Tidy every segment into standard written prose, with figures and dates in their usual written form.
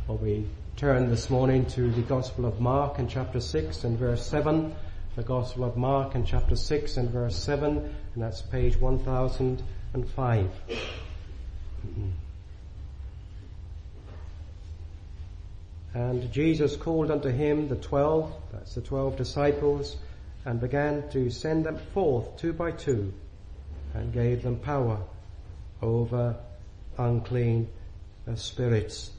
Well, we turn this morning to the Gospel of Mark in chapter 6 and verse 7. The Gospel of Mark in chapter 6 and verse 7, and that's page 1005. And Jesus called unto him the 12, that's the 12 disciples, and began to send them forth 2 by 2, and gave them power over unclean spirits.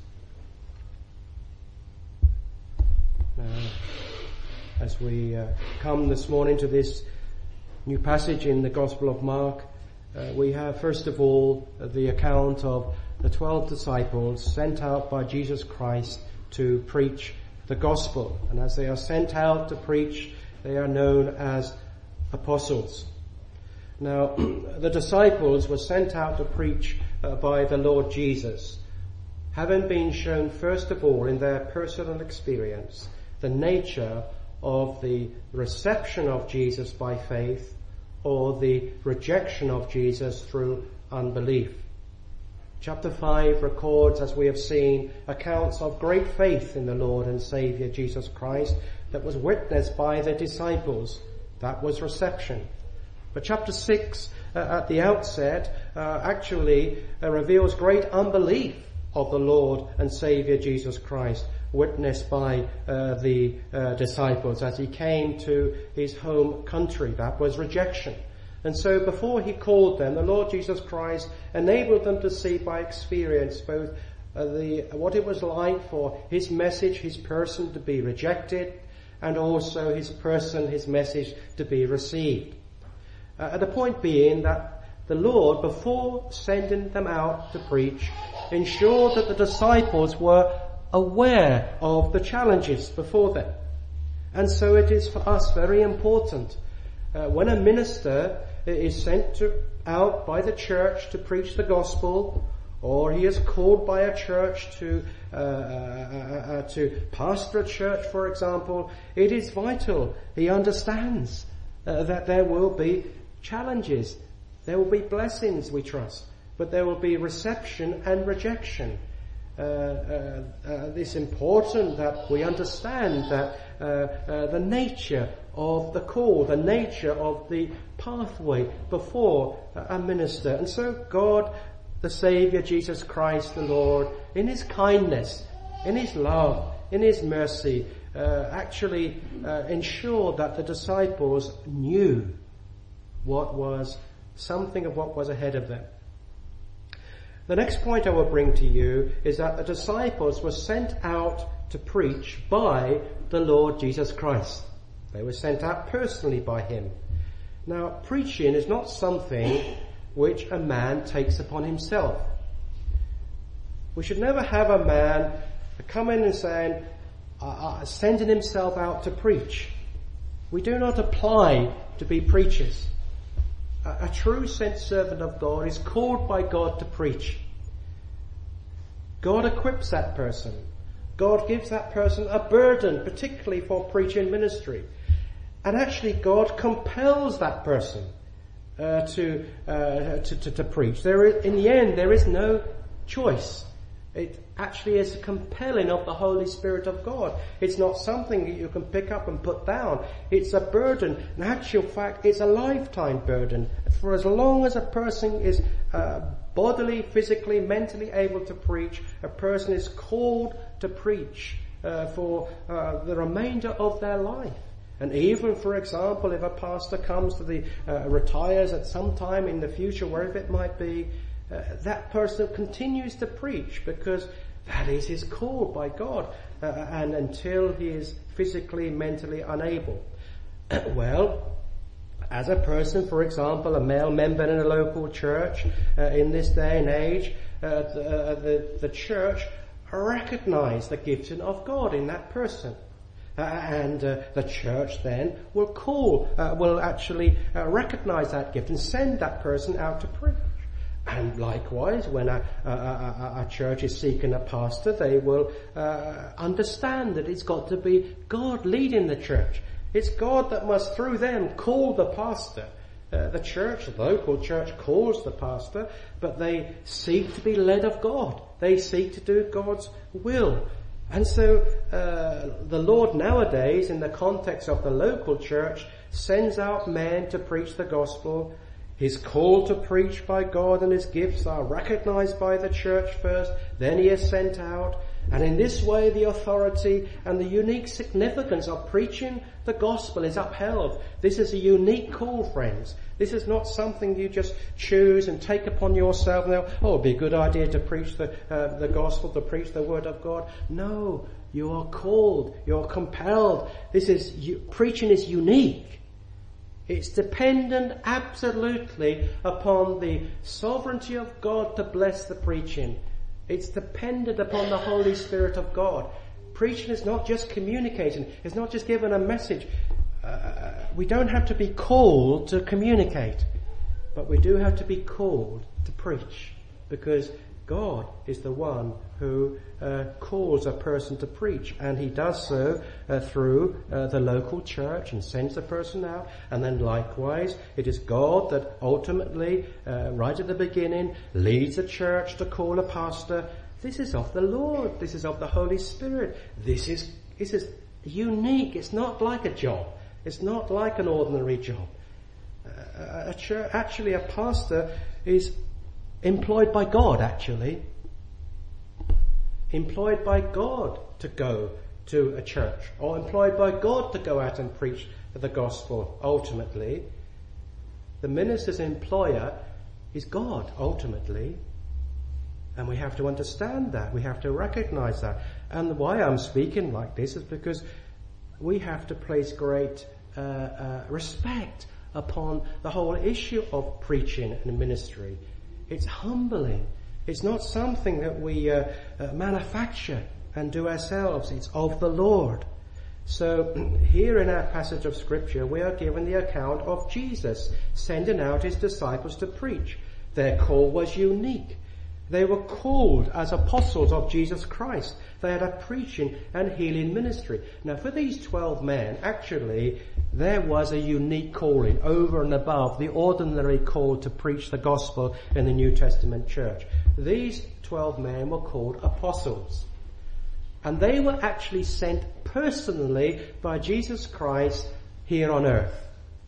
As we come this morning to this new passage in the Gospel of Mark, we have first of all the account of the 12 disciples sent out by Jesus Christ to preach the gospel. And as they are sent out to preach, they are known as apostles. Now, the disciples were sent out to preach by the Lord Jesus, having been shown first of all in their personal experience the nature of the reception of Jesus by faith or the rejection of Jesus through unbelief. Chapter 5 records, as we have seen, accounts of great faith in the Lord and Saviour Jesus Christ that was witnessed by the disciples. That was reception. But chapter 6 at the outset actually reveals great unbelief of the Lord and Saviour Jesus Christ, witnessed by the disciples as he came to his home country. That was rejection. And so before he called them, the Lord Jesus Christ enabled them to see by experience both what it was like for his message, his person to be rejected, and also his person, his message to be received. The point being that the Lord, before sending them out to preach, ensured that the disciples were aware of the challenges before them. And so it is for us very important when a minister is sent out by the church to preach the gospel, or he is called by a church to pastor a church, for example, it is vital he understands that there will be challenges. There will be blessings, we trust, but there will be reception and rejection. It's important that we understand that the nature of the call, the nature of the pathway before a minister. And so God, the Saviour, Jesus Christ, the Lord, in his kindness, in his love, in his mercy, actually ensured that the disciples knew what was something of what was ahead of them. The next point I will bring to you is that the disciples were sent out to preach by the Lord Jesus Christ. They were sent out personally by him. Now, preaching is not something which a man takes upon himself. We should never have a man come in and saying, sending himself out to preach. We do not apply to be preachers. A true sent servant of God is called by God to preach. God equips that person. God gives that person a burden, particularly for preaching ministry. And actually God compels that person to preach. In the end, there is no choice. It actually is a compelling of the Holy Spirit of God. It's not something that you can pick up and put down. It's a burden. In actual fact, it's a lifetime burden. For as long as a person is bodily, physically, mentally able to preach, a person is called to preach for the remainder of their life. And even, for example, if a pastor comes to retires at some time in the future, wherever it might be, that person continues to preach because that is his call by God, and until he is physically, mentally unable. Well, as a person, for example, a male member in a local church, in this day and age, the church recognize the gifting of God in that person. And the church then will actually recognize that gift and send that person out to preach. And likewise, when a church is seeking a pastor, they will understand that it's got to be God leading the church. It's God that must, through them, call the pastor. The church, the local church, calls the pastor, but they seek to be led of God. They seek to do God's will. And so the Lord nowadays, in the context of the local church, sends out men to preach the gospel. His call to preach by God and his gifts are recognized by the church first, then he is sent out. And in this way the authority and the unique significance of preaching the gospel is upheld. This is a unique call, friends. This is not something you just choose and take upon yourself and it'd be a good idea to preach the gospel, to preach the word of God. No, you are called, you're compelled. Preaching is unique. It's dependent absolutely upon the sovereignty of God to bless the preaching. It's dependent upon the Holy Spirit of God. Preaching is not just communicating. It's not just giving a message. We don't have to be called to communicate, but we do have to be called to preach, because God is the one who calls a person to preach, and he does so through the local church and sends the person out. And then likewise, it is God that ultimately, right at the beginning, leads the church to call a pastor. This is of the Lord. This is of the Holy Spirit. This is unique. It's not like a job. It's not like an ordinary job. Actually, a pastor is employed by God, actually. Employed by God to go to a church, or employed by God to go out and preach the gospel. Ultimately, the minister's employer is God, ultimately. And we have to understand that. We have to recognize that. And why I'm speaking like this is because we have to place great respect upon the whole issue of preaching and ministry. It's humbling. It's not something that we manufacture and do ourselves. It's of the Lord. So here in our passage of Scripture, we are given the account of Jesus sending out his disciples to preach. Their call was unique. They were called as apostles of Jesus Christ. They had a preaching and healing ministry. Now for these 12 men, actually, there was a unique calling over and above the ordinary call to preach the gospel in the New Testament church. These 12 men were called apostles. And they were actually sent personally by Jesus Christ here on earth.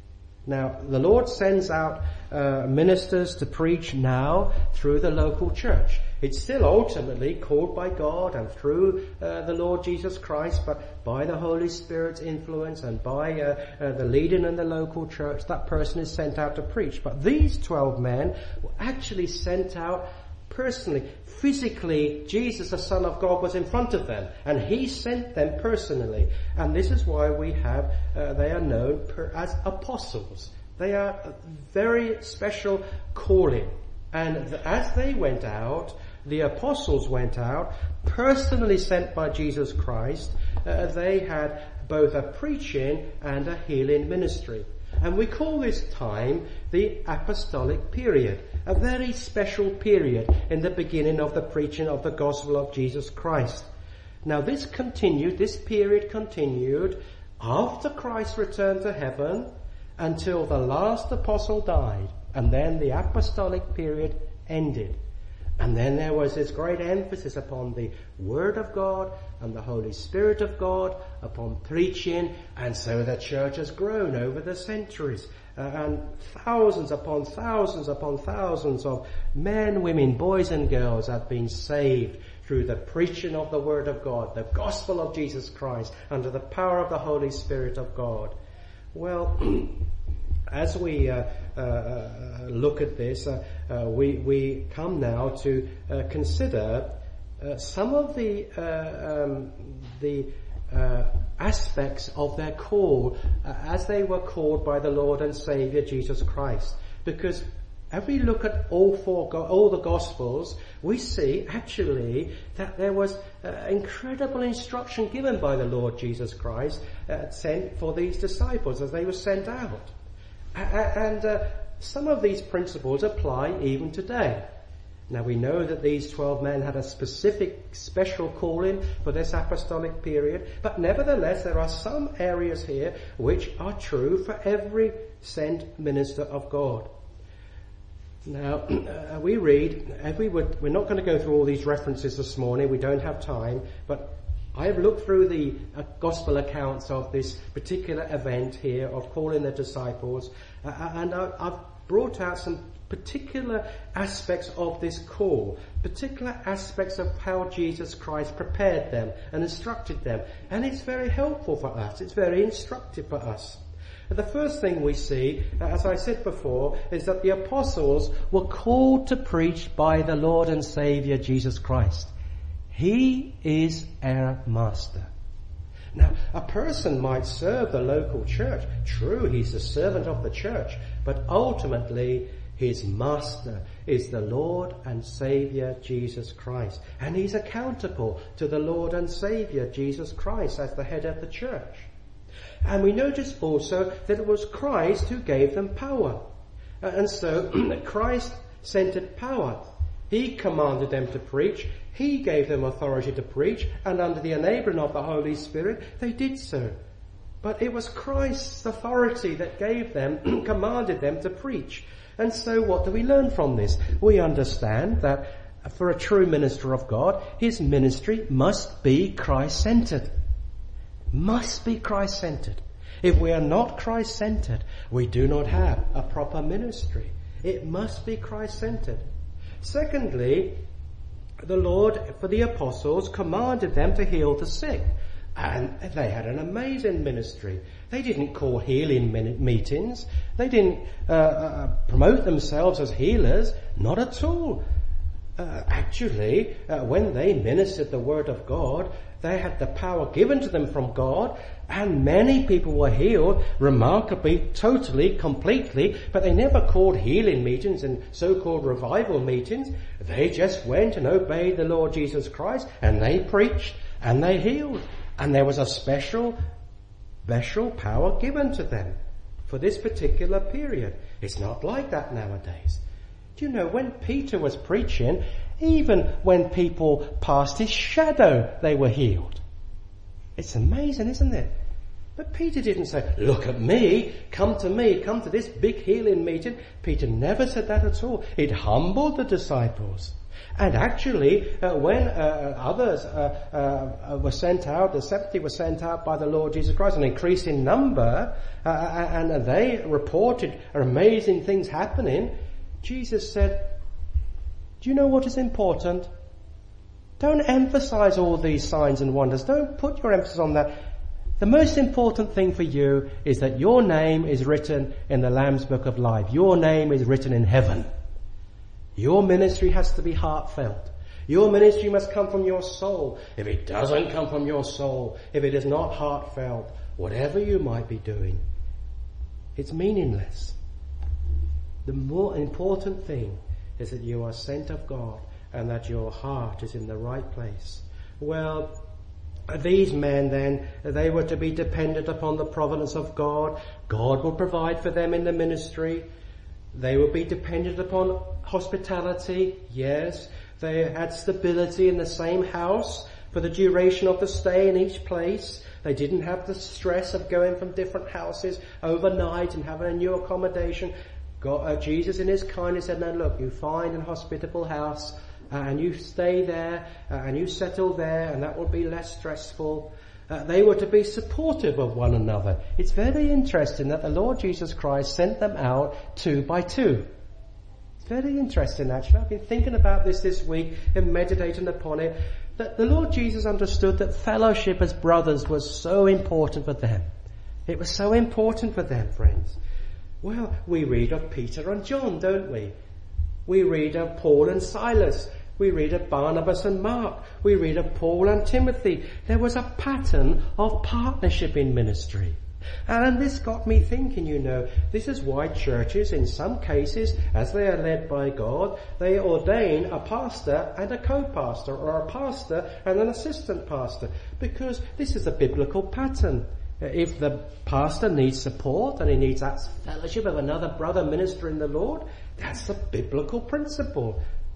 Now, the Lord sends out ministers to preach now through the local church. It's still ultimately called by God and through the Lord Jesus Christ, but by the Holy Spirit's influence and by the leading in the local church, that person is sent out to preach. But these 12 men were actually sent out personally. Physically, Jesus, the Son of God, was in front of them, and he sent them personally. And this is why we have, they are known as apostles. They are a very special calling. And as they went out, the apostles went out, personally sent by Jesus Christ. They had both a preaching and a healing ministry. And we call this time the apostolic period, a very special period in the beginning of the preaching of the gospel of Jesus Christ. Now this period continued after Christ returned to heaven until the last apostle died, and then the apostolic period ended. And then there was this great emphasis upon the Word of God and the Holy Spirit of God, upon preaching, and so the church has grown over the centuries. And thousands upon thousands upon thousands of men, women, boys and girls have been saved through the preaching of the Word of God, the gospel of Jesus Christ, under the power of the Holy Spirit of God. Well, as we look at this, we come now to consider some of the aspects of their call as they were called by the Lord and Saviour Jesus Christ. Because if we look at all the Gospels, we see actually that there was incredible instruction given by the Lord Jesus Christ sent for these disciples as they were sent out. And some of these principles apply even today. Now we know that these 12 men had a special calling for this apostolic period, but nevertheless there are some areas here which are true for every sent minister of God. Now we read, we're not going to go through all these references this morning, we don't have time, but I have looked through the gospel accounts of this particular event here of calling the disciples, and I've brought out some particular aspects of this call, particular aspects of how Jesus Christ prepared them and instructed them. And it's very helpful for us. It's very instructive for us. The first thing we see, as I said before, is that the apostles were called to preach by the Lord and Saviour Jesus Christ. He is our master. Now, a person might serve the local church. True, he's a servant of the church, but ultimately his master is the Lord and Saviour Jesus Christ. And he's accountable to the Lord and Saviour Jesus Christ as the head of the church. And we notice also that it was Christ who gave them power. And so Christ-centered power. He commanded them to preach. He gave them authority to preach. And under the enabling of the Holy Spirit, they did so. But it was Christ's authority that gave them, commanded them to preach. And so what do we learn from this? We understand that for a true minister of God, his ministry must be Christ-centered. Must be Christ-centered. If we are not Christ-centered, we do not have a proper ministry. It must be Christ-centered. Secondly, the Lord, for the apostles, commanded them to heal the sick. And they had an amazing ministry. They didn't call healing meetings. They didn't promote themselves as healers. Not at all. Actually, when they ministered the word of God, they had the power given to them from God, and many people were healed remarkably, totally, completely, but they never called healing meetings and so-called revival meetings. They just went and obeyed the Lord Jesus Christ, and they preached, and they healed. And there was a special power given to them for this particular period. It's not like that nowadays. Do you know, when Peter was preaching, even when people passed his shadow, they were healed. It's amazing, isn't it? But Peter didn't say, look at me, come to this big healing meeting. Peter never said that at all. It humbled the disciples. And actually, when others were sent out, the 70 were sent out by the Lord Jesus Christ, an increase in number, and they reported amazing things happening, Jesus said, do you know what is important? Don't emphasize all these signs and wonders. Don't put your emphasis on that. The most important thing for you is that your name is written in the Lamb's Book of Life. Your name is written in heaven. Your ministry has to be heartfelt. Your ministry must come from your soul. If it doesn't come from your soul, if it is not heartfelt, whatever you might be doing, it's meaningless. The more important thing is that you are sent of God and that your heart is in the right place. Well, these men then, they were to be dependent upon the providence of God. God will provide for them in the ministry. They will be dependent upon hospitality. Yes, they had stability in the same house for the duration of the stay in each place. They didn't have the stress of going from different houses overnight and having a new accommodation. Jesus in his kindness said, no, look, you find an hospitable house and you stay there and you settle there, and that will be less stressful. They were to be supportive of one another. It's very interesting that the Lord Jesus Christ sent them out 2 by 2. It's very interesting, actually. I've been thinking about this week and meditating upon it, that the Lord Jesus understood that fellowship as brothers was so important for them. It was so important for them, friends. Well, we read of Peter and John, don't we? We read of Paul and Silas. We read of Barnabas and Mark. We read of Paul and Timothy. There was a pattern of partnership in ministry. And this got me thinking, you know, this is why churches, in some cases, as they are led by God, they ordain a pastor and a co-pastor, or a pastor and an assistant pastor, because this is a biblical pattern. If the pastor needs support and he needs that fellowship of another brother minister in the Lord, that's a biblical principle.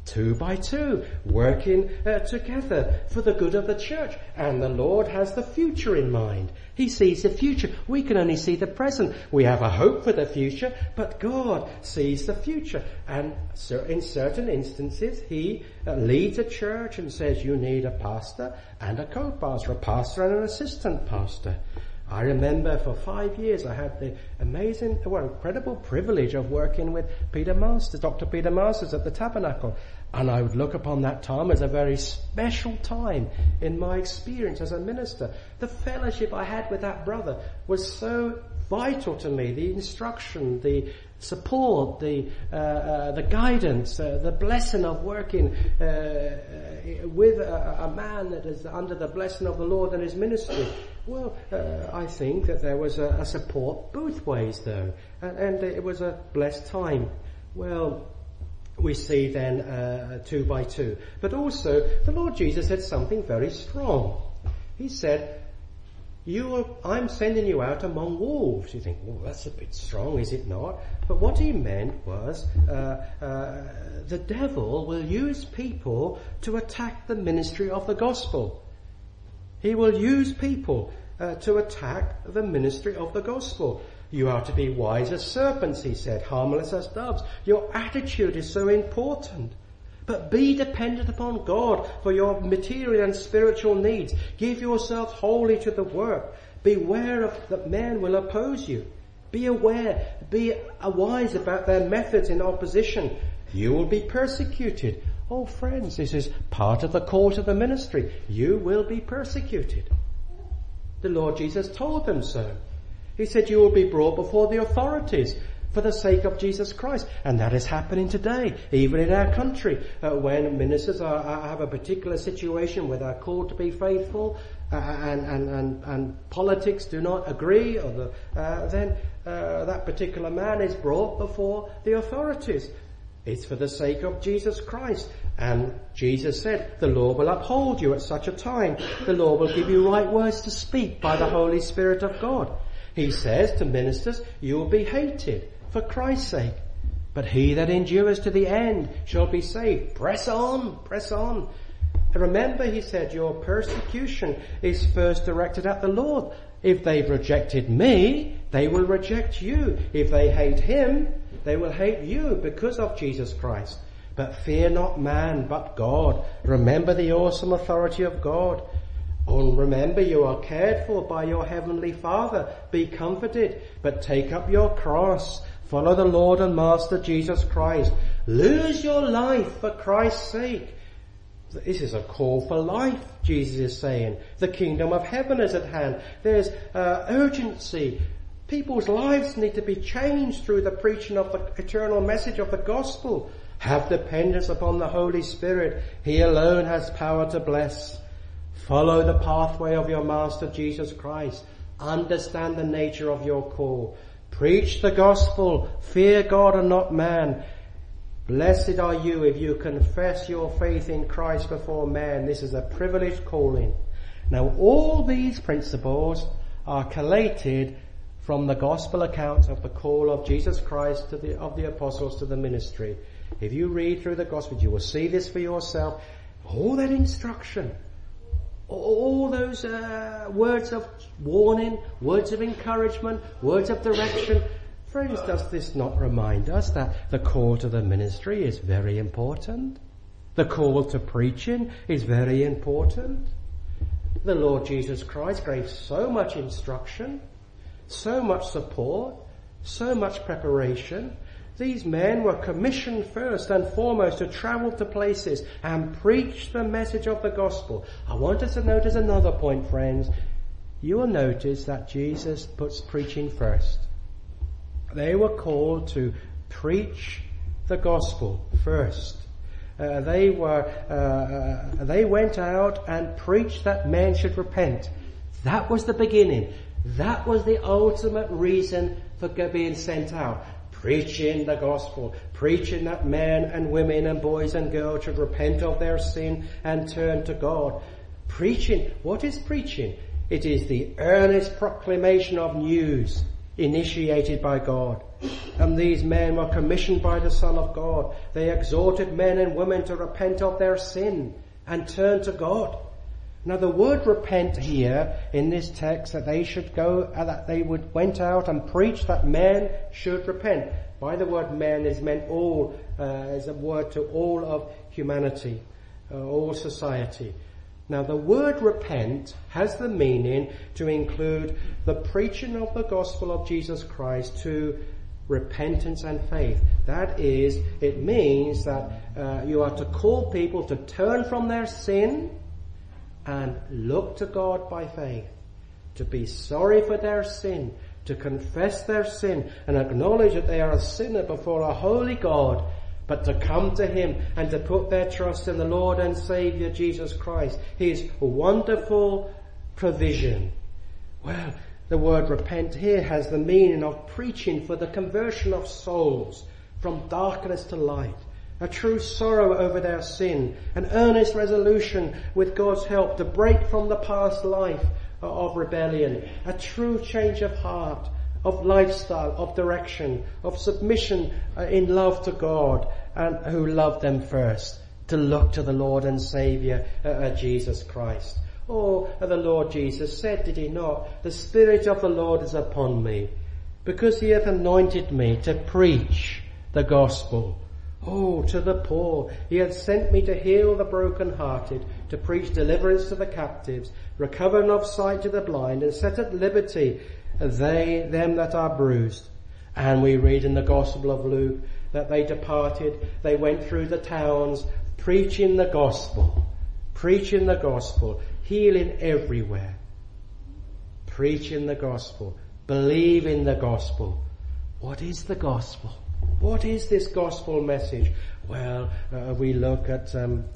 2 by 2, working together for the good of the church. And the Lord has the future in mind. He sees the future. We can only see the present. We have a hope for the future, but God sees the future. And in certain instances, He leads a church and says, you need a pastor and a co-pastor, a pastor and an assistant pastor. I remember for 5 years I had the incredible privilege of working with Peter Masters, Dr. Peter Masters at the Tabernacle. And I would look upon that time as a very special time in my experience as a minister. The fellowship I had with that brother was so vital to me. The instruction, the support, the guidance, the blessing of working with a man that is under the blessing of the Lord and His ministry. Well, I think that there was a support both ways though, and it was a blessed time. Well, we see then 2 by 2. But also, the Lord Jesus said something very strong. He said, I'm sending you out among wolves. You think, well, that's a bit strong, is it not? But what He meant was, the devil will use people to attack the ministry of the gospel. He will use people to attack the ministry of the gospel. You are to be wise as serpents, He said, harmless as doves. Your attitude is so important. But be dependent upon God for your material and spiritual needs. Give yourself wholly to the work. Beware of that men will oppose you. Be aware, be wise about their methods in opposition. You will be persecuted. Oh friends, this is part of the call to the ministry. You will be persecuted. The Lord Jesus told them so. He said you will be brought before the authorities for the sake of Jesus Christ. And that is happening today, even in our country, when ministers have a particular situation where they're called to be faithful, and politics do not agree, or then that particular man is brought before the authorities. It's for the sake of Jesus Christ. And Jesus said, the Lord will uphold you at such a time. The Lord will give you right words to speak by the Holy Spirit of God. He says to ministers, you will be hated for Christ's sake, but he that endures to the end shall be saved. Press on, press on. And remember, He said, your persecution is first directed at the Lord. If they've rejected me, they will reject you. If they hate Him, they will hate you because of Jesus Christ. But fear not man, but God. Remember the awesome authority of God. Oh, remember you are cared for by your heavenly Father. Be comforted, but take up your cross. Follow the Lord and Master Jesus Christ. Lose your life for Christ's sake. This is a call for life, Jesus is saying. The kingdom of heaven is at hand. There's urgency. People's lives need to be changed through the preaching of the eternal message of the gospel. Have dependence upon the Holy Spirit. He alone has power to bless. Follow the pathway of your Master Jesus Christ. Understand the nature of your call. Preach the gospel. Fear God and not man. Blessed are you if you confess your faith in Christ before men. This is a privileged calling. Now all these principles are collated from the gospel accounts of the call of Jesus Christ of the apostles to the ministry. If you read through the gospels, you will see this for yourself. All that instruction, all those words of warning, words of encouragement, words of direction. Friends, does this not remind us that the call to the ministry is very important? The call to preaching is very important. The Lord Jesus Christ gave so much instruction, so much support, so much preparation. These men were commissioned first and foremost to travel to places and preach the message of the gospel. I want us to notice another point, friends. You will notice that Jesus puts preaching first. They were called to preach the gospel first. They went out and preached that men should repent. That was the beginning. That was the ultimate reason for being sent out. Preaching the gospel, preaching that men and women and boys and girls should repent of their sin and turn to God. Preaching, what is preaching? It is the earnest proclamation of news. initiated by God. And these men were commissioned by the Son of God. They exhorted men and women to repent of their sin and turn to God. Now the word repent here in this text, that they should go, that they went out and preach that men should repent. By the word men is meant all, is a word to all of humanity, all society. Now the word repent has the meaning to include the preaching of the gospel of Jesus Christ to repentance and faith. That is, it means that you are to call people to turn from their sin and look to God by faith, to be sorry for their sin, to confess their sin and acknowledge that they are a sinner before a holy God, but to come to Him and to put their trust in the Lord and Saviour Jesus Christ, His wonderful provision. Well, the word repent here has the meaning of preaching for the conversion of souls from darkness to light, a true sorrow over their sin, an earnest resolution with God's help to break from the past life of rebellion, a true change of heart, of lifestyle, of direction, of submission in love to God, and who loved them first, to look to the Lord and Saviour Jesus Christ. Oh, the Lord Jesus said, did He not, the Spirit of the Lord is upon me, because He hath anointed me to preach the gospel. Oh, to the poor. He hath sent me to heal the brokenhearted, to preach deliverance to the captives, recovering of sight to the blind, and set at liberty them that are bruised. And we read in the Gospel of Luke that they departed, they went through the towns, preaching the gospel, healing everywhere, preaching the gospel, believing the gospel. What is the gospel? What is this gospel message? Well, we look at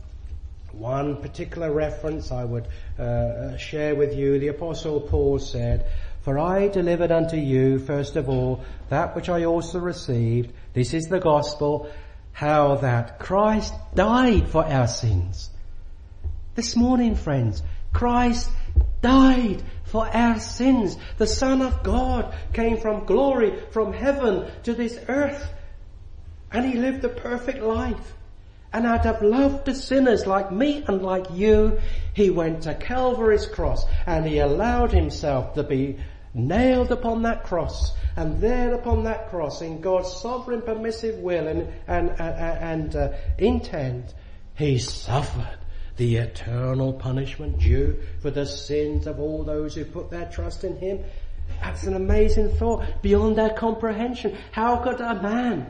one particular reference I would share with you. The Apostle Paul said, "For I delivered unto you, first of all, that which I also received." This is the gospel, how that Christ died for our sins. This morning, friends, Christ died for our sins. The Son of God came from glory, from heaven to this earth, and He lived a perfect life. And out of love to sinners like me and like you, He went to Calvary's cross, and He allowed Himself to be nailed upon that cross. And there upon that cross, in God's sovereign permissive will and intent, He suffered the eternal punishment due for the sins of all those who put their trust in Him. That's an amazing thought, beyond our comprehension. How could a man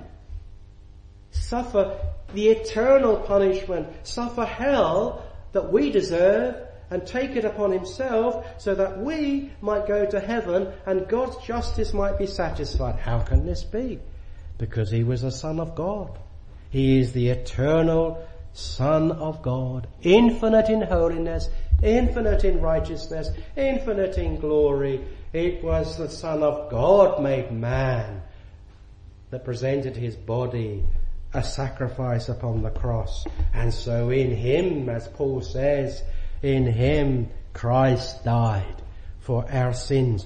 suffer the eternal punishment, suffer hell that we deserve, and take it upon Himself so that we might go to heaven and God's justice might be satisfied? How can this be? Because He was the Son of God. He is the eternal Son of God, infinite in holiness, infinite in righteousness, infinite in glory. It was the Son of God made man that presented His body a sacrifice upon the cross. And so in Him, as Paul says, in Him Christ died for our sins.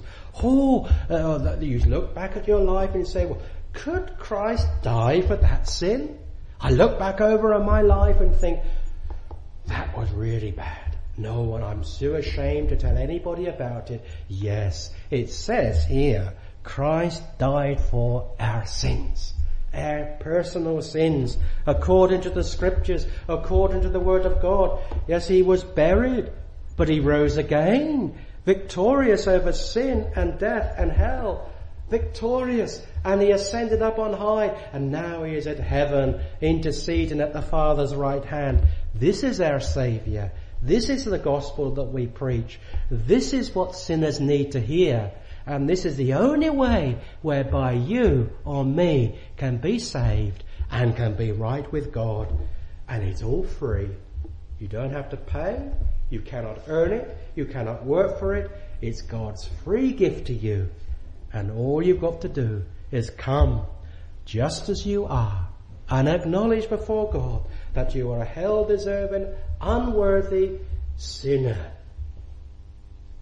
You look back at your life and say, well, could Christ die for that sin? I look back over my life and think, that was really bad. No, and I'm so ashamed to tell anybody about it. Yes, it says here, Christ died for our sins. Our personal sins, according to the scriptures, according to the word of God. Yes, He was buried, but He rose again, victorious over sin and death and hell. Victorious, and He ascended up on high, and now He is at heaven, interceding at the Father's right hand. This is our Saviour. This is the gospel that we preach. This is what sinners need to hear. And this is the only way whereby you or me can be saved and can be right with God. And it's all free. You don't have to pay. You cannot earn it. You cannot work for it. It's God's free gift to you. And all you've got to do is come just as you are and acknowledge before God that you are a hell-deserving, unworthy sinner.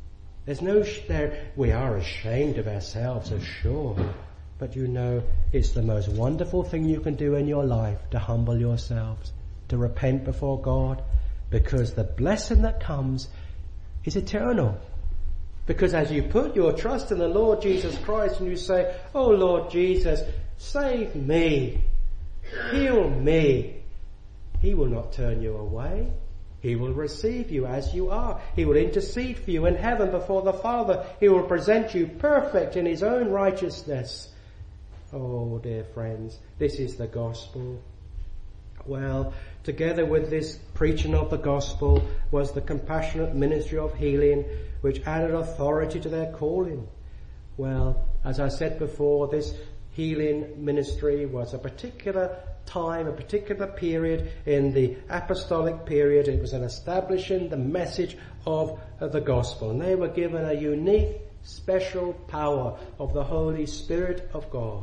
There's no we are ashamed of ourselves, for sure. But you know, it's the most wonderful thing you can do in your life, to humble yourselves, to repent before God, because the blessing that comes is eternal. Because as you put your trust in the Lord Jesus Christ and you say, "Oh Lord Jesus, save me, heal me," He will not turn you away. He will receive you as you are. He will intercede for you in heaven before the Father. He will present you perfect in His own righteousness. Oh, dear friends, this is the gospel. Well, together with this preaching of the gospel was the compassionate ministry of healing, which added authority to their calling. Well, as I said before, this healing ministry was a particular time, a particular period in the apostolic period. It was an establishing the message of the gospel. And they were given a unique, special power of the Holy Spirit of God.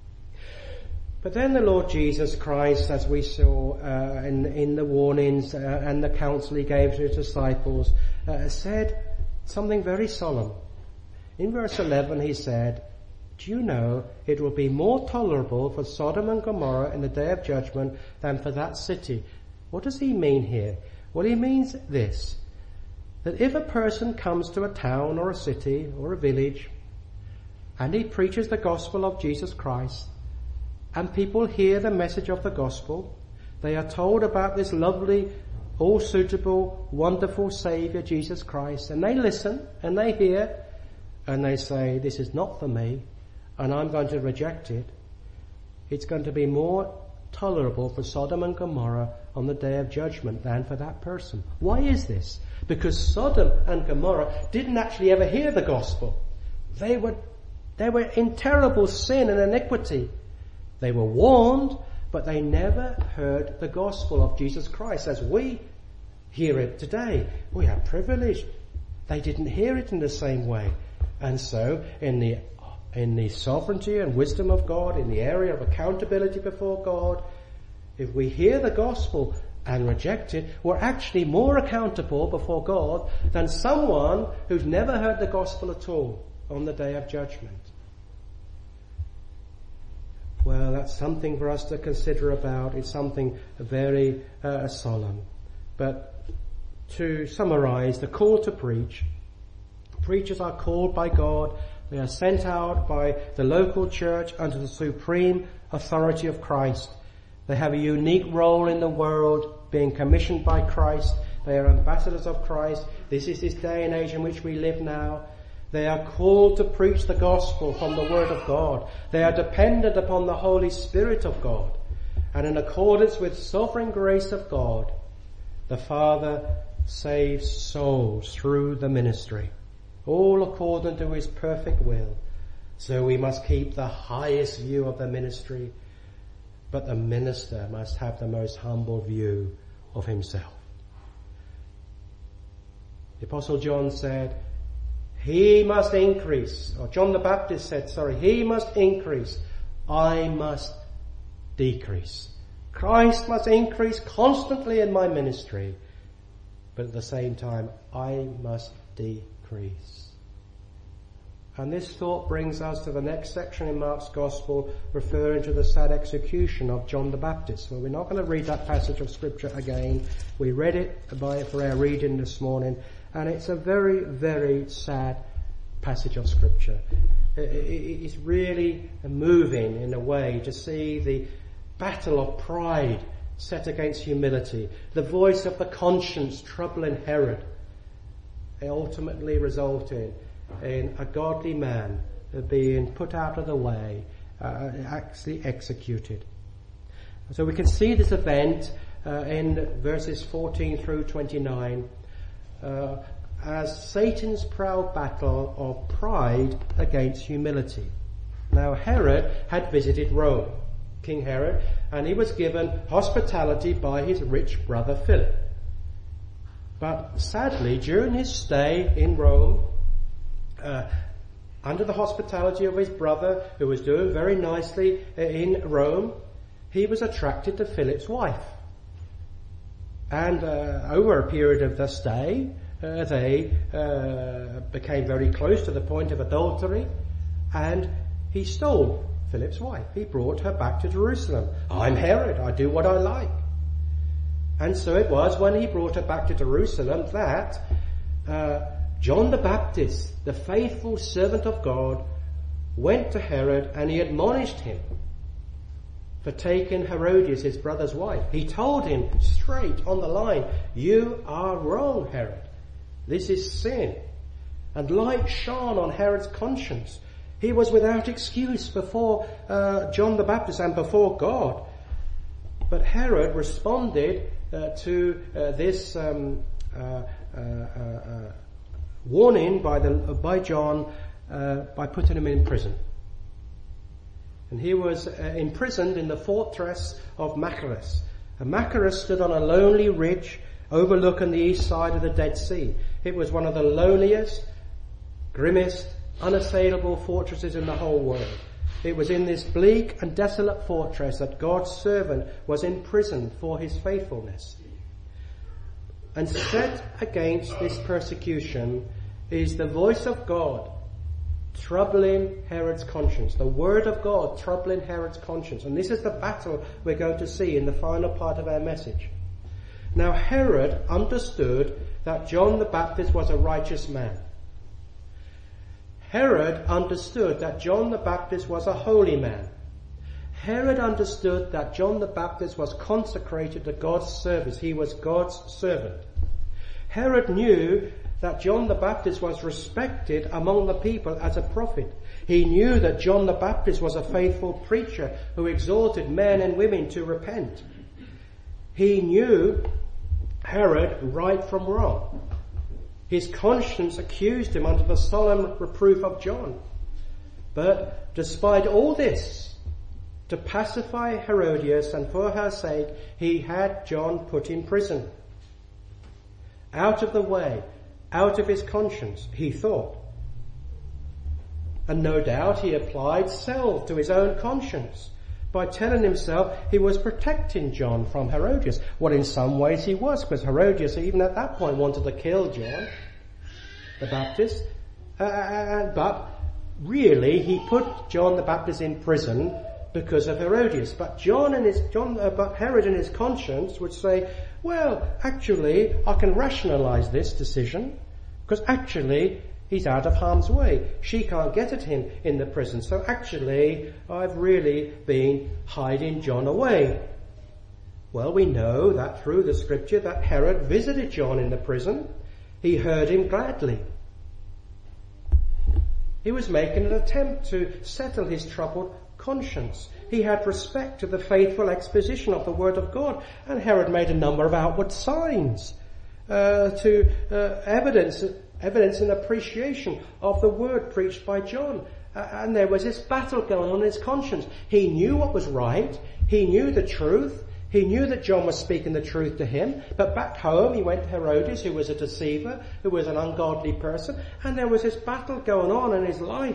But then the Lord Jesus Christ, as we saw in the warnings and the counsel He gave to His disciples, said something very solemn. In verse 11 He said, "Do you know it will be more tolerable for Sodom and Gomorrah in the day of judgment than for that city?" What does He mean here? Well, He means this, that if a person comes to a town or a city or a village and he preaches the gospel of Jesus Christ, and people hear the message of the gospel, they are told about this lovely, all-suitable, wonderful Saviour, Jesus Christ, and they listen and they hear and they say, "This is not for me, and I'm going to reject it," it's going to be more tolerable for Sodom and Gomorrah on the day of judgment than for that person. Why is this? Because Sodom and Gomorrah didn't actually ever hear the gospel. They were in terrible sin and iniquity. They were warned, but they never heard the gospel of Jesus Christ as we hear it today. We are privileged. They didn't hear it in the same way. And so, in the sovereignty and wisdom of God, in the area of accountability before God, if we hear the gospel and reject it, we're actually more accountable before God than someone who's never heard the gospel at all on the day of judgment. Well, that's something for us to consider about. It's something very solemn. But to summarize, the call to preach. Preachers are called by God. They are sent out by the local church under the supreme authority of Christ. They have a unique role in the world, being commissioned by Christ. They are ambassadors of Christ. This is this day and age in which we live now. They are called to preach the gospel from the Word of God. They are dependent upon the Holy Spirit of God. And in accordance with sovereign grace of God, the Father saves souls through the ministry, all according to His perfect will. So we must keep the highest view of the ministry, but the minister must have the most humble view of himself. The Apostle John said, "He must increase," or John the Baptist said, "He must increase, I must decrease." Christ must increase constantly in my ministry, but at the same time, I must decrease. And this thought brings us to the next section in Mark's Gospel, referring to the sad execution of John the Baptist. Well, we're not going to read that passage of Scripture again. We read it for our reading this morning, and it's a very, very sad passage of Scripture. It's really moving in a way to see the battle of pride set against humility, the voice of the conscience troubling Herod, ultimately resulting in a godly man being put out of the way, actually executed. So we can see this event in verses 14 through 29 as Satan's proud battle of pride against humility. Now Herod had visited Rome, King Herod, and he was given hospitality by his rich brother Philip. But sadly, during his stay in Rome, under the hospitality of his brother, who was doing very nicely in Rome, he was attracted to Philip's wife. And over a period of the stay, they became very close to the point of adultery, and he stole Philip's wife. He brought her back to Jerusalem. I'm Herod, I do what I like. And so it was when he brought her back to Jerusalem that John the Baptist, the faithful servant of God, went to Herod and he admonished him for taking Herodias, his brother's wife. He told him straight on the line, you are wrong, Herod. This is sin. And light shone on Herod's conscience. He was without excuse before John the Baptist and before God. But Herod responded to this warning by John by putting him in prison. And he was imprisoned in the fortress of Machaerus. And Machaerus stood on a lonely ridge overlooking the east side of the Dead Sea. It was one of the loneliest, grimmest, unassailable fortresses in the whole world. It was in this bleak and desolate fortress that God's servant was imprisoned for his faithfulness. And set against this persecution is the voice of God troubling Herod's conscience. The word of God troubling Herod's conscience. And this is the battle we're going to see in the final part of our message. Now Herod understood that John the Baptist was a righteous man. Herod understood that John the Baptist was a holy man. Herod understood that John the Baptist was consecrated to God's service. He was God's servant. Herod knew that John the Baptist was respected among the people as a prophet. He knew that John the Baptist was a faithful preacher who exhorted men and women to repent. He knew Herod right from wrong. His conscience accused him under the solemn reproof of John. But despite all this, to pacify Herodias and for her sake, he had John put in prison. Out of the way, out of his conscience, he thought. And no doubt he applied salve to his own conscience by telling himself he was protecting John from Herodias. Well, in some ways he was, because Herodias even at that point wanted to kill John the Baptist. But really he put John the Baptist in prison because of Herodias. But Herod in his conscience would say, well, actually, I can rationalize this decision because actually he's out of harm's way. She can't get at him in the prison. So actually, I've really been hiding John away. Well, we know that through the scripture that Herod visited John in the prison. He heard him gladly. He was making an attempt to settle his troubled conscience. He had respect to the faithful exposition of the word of God, and Herod made a number of outward signs to evidence and appreciation of the word preached by John. And there was this battle going on in his conscience. He knew what was right. He knew the truth. He knew that John was speaking the truth to him. But back home he went to Herodias, who was a deceiver, who was an ungodly person, and there was this battle going on in his life.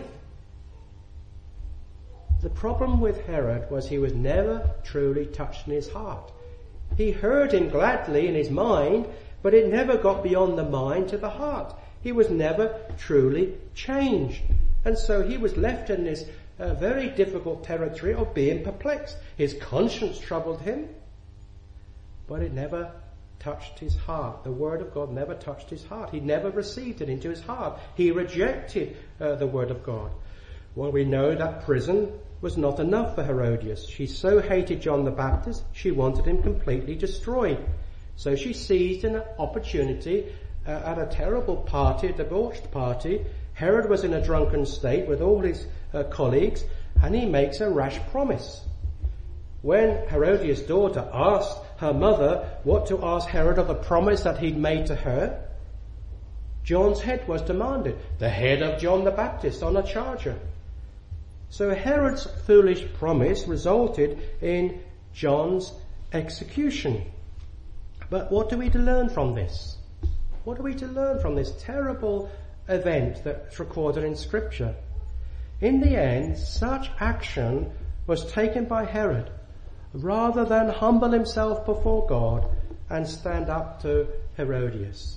The problem with Herod was he was never truly touched in his heart. He heard him gladly in his mind, but it never got beyond the mind to the heart. He was never truly changed. And so he was left in this very difficult territory of being perplexed. His conscience troubled him, but it never touched his heart. The word of God never touched his heart. He never received it into his heart. He rejected the word of God. Well, we know that prison was not enough for Herodias. She so hated John the Baptist, she wanted him completely destroyed. So she seized an opportunity at a terrible party, a debauched party. Herod was in a drunken state with all his colleagues, and he makes a rash promise. When Herodias' daughter asked her mother what to ask Herod of the promise that he'd made to her, John's head was demanded, the head of John the Baptist on a charger. So Herod's foolish promise resulted in John's execution. But what are we to learn from this? What are we to learn from this terrible event that's recorded in Scripture? In the end, such action was taken by Herod rather than humble himself before God and stand up to Herodias.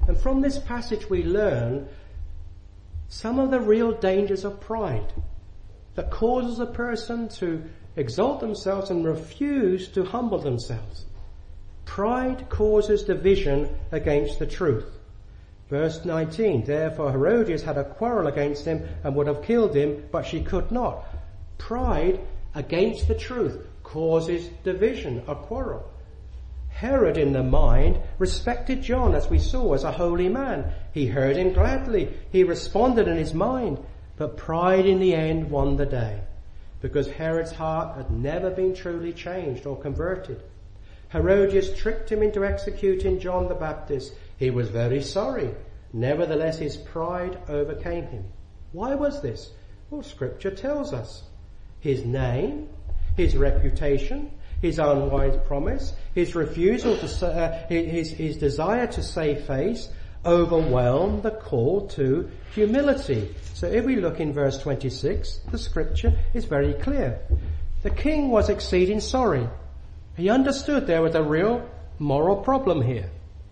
And from this passage we learn some of the real dangers of pride that causes a person to exalt themselves and refuse to humble themselves. Pride causes division against the truth. Verse 19, therefore Herodias had a quarrel against him and would have killed him, but she could not. Pride against the truth causes division, a quarrel. Herod in the mind respected John, as we saw, as a holy man. He heard him gladly. He responded in his mind. But pride in the end won the day, because Herod's heart had never been truly changed or converted. Herodias tricked him into executing John the Baptist. He was very sorry. Nevertheless, his pride overcame him. Why was this? Well, Scripture tells us. His name, his reputation, his unwise promise, his refusal to, his desire to save face overwhelmed the call to humility. So if we look in verse 26, the Scripture is very clear. The king was exceeding sorry. He understood there was a real moral problem here.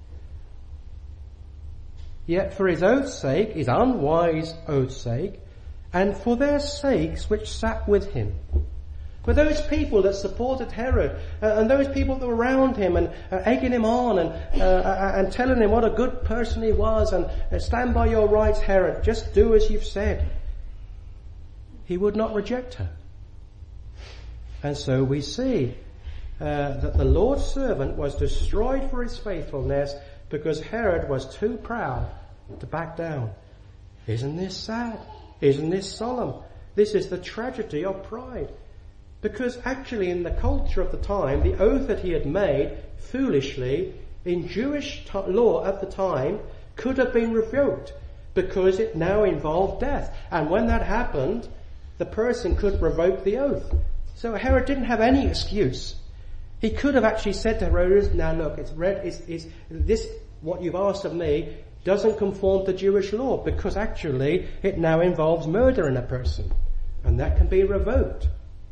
Yet for his oath's sake, his unwise oath's sake, and for their sakes which sat with him, for those people that supported Herod, and those people that were around him and egging him on and telling him what a good person he was, and stand by your rights, Herod, just do as you've said. He would not reject her. And so we see that the Lord's servant was destroyed for his faithfulness because Herod was too proud to back down. Isn't this sad? Isn't this solemn? This is the tragedy of pride. Because actually in the culture of the time, the oath that he had made foolishly in Jewish law at the time could have been revoked because it now involved death. And when that happened, the person could revoke the oath. So Herod didn't have any excuse. He could have actually said to Herodias, now look, this, what you've asked of me doesn't conform to Jewish law because actually it now involves murder in a person. And that can be revoked.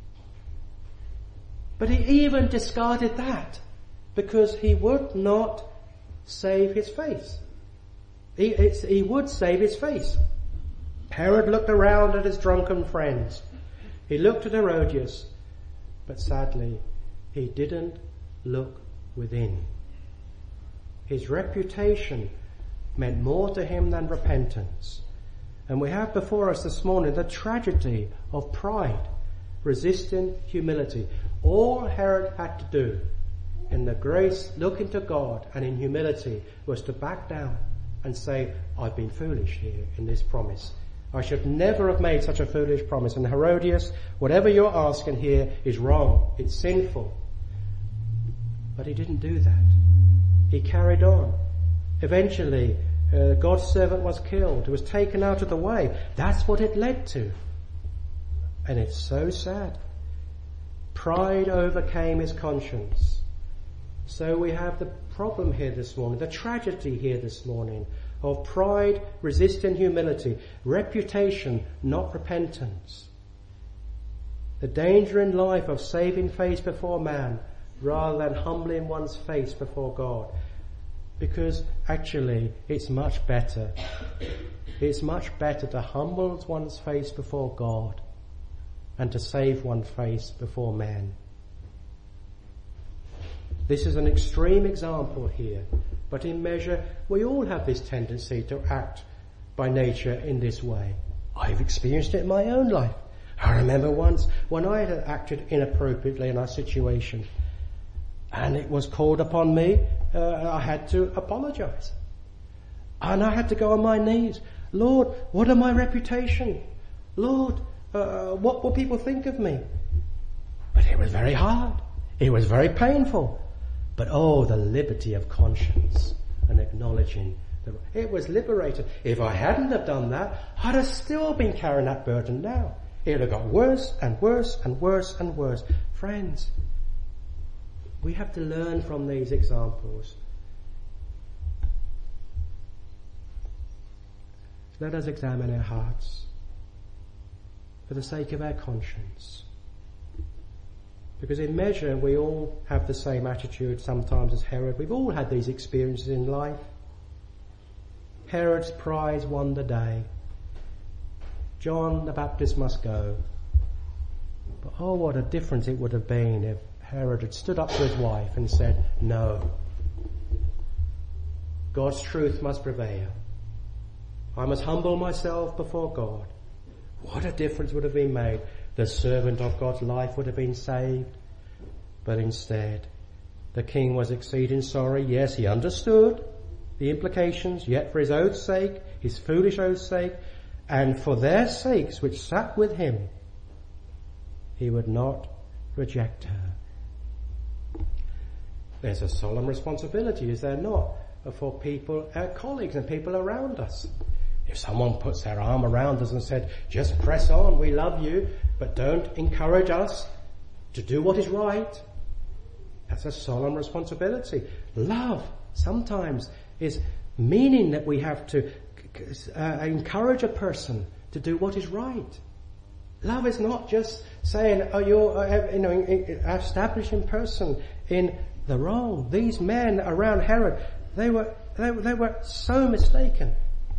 But he even discarded that because he would not save his face. He would save his face. Herod looked around at his drunken friends. He looked at Herodias, but sadly, he didn't look within. His reputation meant more to him than repentance. And we have before us this morning the tragedy of pride, resisting humility. All Herod had to do in the grace, looking to God and in humility, was to back down and say, I've been foolish here in this promise. I should never have made such a foolish promise. And Herodias, whatever you're asking here is wrong. It's sinful. But he didn't do that. He carried on. Eventually, God's servant was killed. He was taken out of the way. That's what it led to. And it's so sad. Pride overcame his conscience. So we have the problem here this morning, the tragedy here this morning of pride resisting humility, reputation, not repentance. The danger in life of saving face before man rather than humbling one's face before God. Because actually it's much better. It's much better to humble one's face before God and to save one's face before man. This is an extreme example here, but in measure we all have this tendency to act by nature in this way. I've experienced it in my own life. I remember once when I had acted inappropriately in a situation and it was called upon me, I had to apologize. And I had to go on my knees. Lord, what of my reputation? Lord, what will people think of me? But it was very hard. It was very painful. But oh, the liberty of conscience and acknowledging that it was liberated. If I hadn't have done that, I'd have still been carrying that burden now. It would have got worse and worse and worse and worse. Friends, we have to learn from these examples. Let us examine our hearts for the sake of our conscience. Because in measure we all have the same attitude sometimes as Herod. We've all had these experiences in life. Herod's prize won the day. John the Baptist must go. But oh, what a difference it would have been if Herod had stood up to his wife and said, no, God's truth must prevail. I must humble myself before God. What a difference would have been made. The servant of God's life would have been saved. But instead, the king was exceeding sorry. Yes, he understood the implications, yet for his oath's sake, his foolish oath's sake, and for their sakes which sat with him, he would not reject her. There's a solemn responsibility, is there not, for people, our colleagues and people around us. If someone puts their arm around us and said, just press on, we love you, but don't encourage us to do what is right, that's a solemn responsibility. Love sometimes is meaning that we have to encourage a person to do what is right. Love is not just saying, oh, you're, establishing person in the wrong. These men around Herod, they were so mistaken.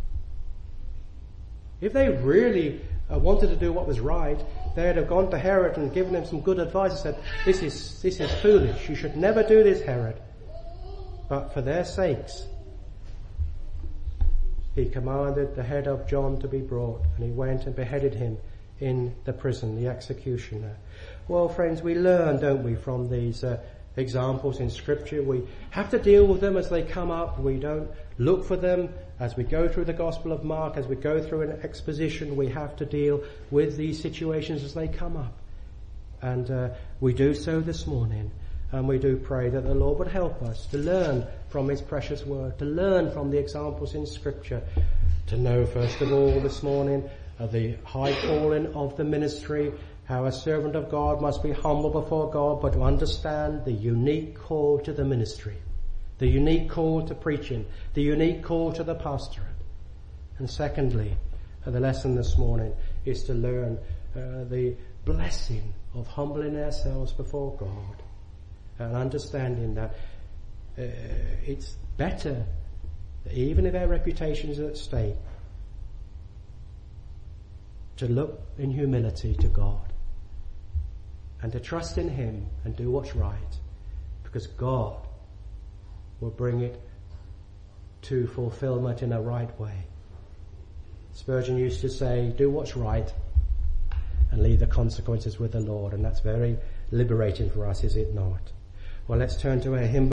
If they really wanted to do what was right, they'd have gone to Herod and given him some good advice and said, this is foolish. You should never do this, Herod. But for their sakes, he commanded the head of John to be brought, and he went and beheaded him in the prison, the executioner. Well, friends, we learn, don't we, from these examples in Scripture. We have to deal with them as they come up. We don't look for them as we go through the Gospel of Mark, as we go through an exposition. We have to deal with these situations as they come up. And we do so this morning. And we do pray that the Lord would help us to learn from His precious word, to learn from the examples in Scripture, to know first of all this morning the high calling of the ministry, how a servant of God must be humble before God, but to understand the unique call to the ministry, the unique call to preaching, the unique call to the pastorate. And secondly, the lesson this morning is to learn the blessing of humbling ourselves before God and understanding that it's better, even if our reputation is at stake, to look in humility to God and to trust in Him and do what's right, because God will bring it to fulfillment in a right way. Spurgeon used to say, do what's right and leave the consequences with the Lord, and that's very liberating for us, is it not? Well, let's turn to a hymn.